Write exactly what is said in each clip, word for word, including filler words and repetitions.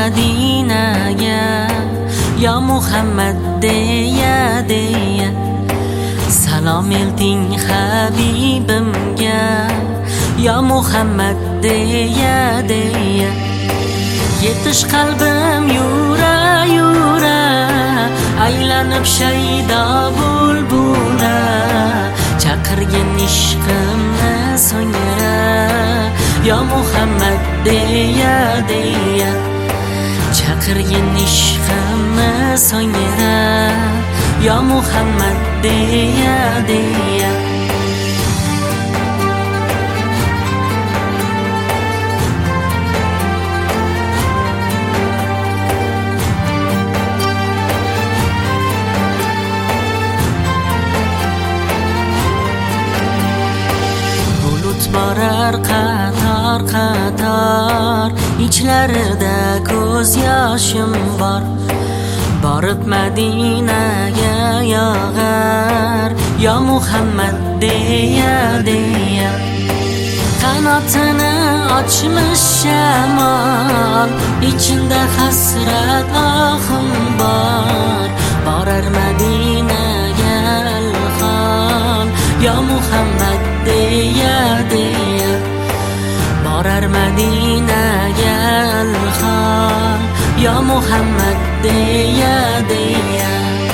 Madinaga, ya Muhammad deya deya salom elting Habibimga, ya Muhammad deya deya yetish qalbim yura yura aylanib shaydo bulbula chaqirgin ishqimni so'ngra, ya Muhammad deya deya chaqirgin ishqimni so'ngra, ya Muhammad deya deya borar qator qator ichlarida ko'z yoshim bor, borib Madinaga yog'ar, ya Muhammad deya deya qanotini ochmish shamol, ichinda hasrat ohim bor, borar Madinaga alhol, ya Muhammad deya deya borar Madinaga alhol, ya Muhammad deya deya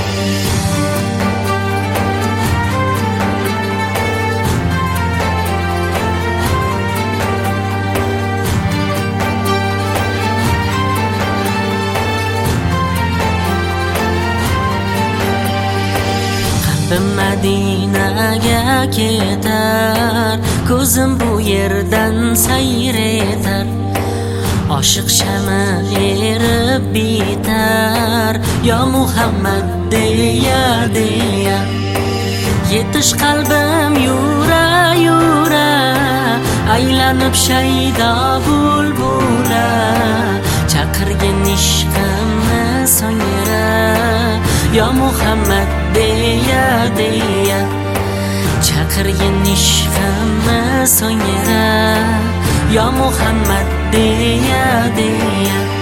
Madinaga ketar, ko'zim bu yerdan sayr etar, oshiq shama erib bitar, ya Muhammad deya deya yetish qalbim yura yura aylanib shaydo bulbula chaqirgin ishqimni so'ngra, ya Muhammad deya deya chaqirgin ishqimni so'ngra, ya Muhammad deya deya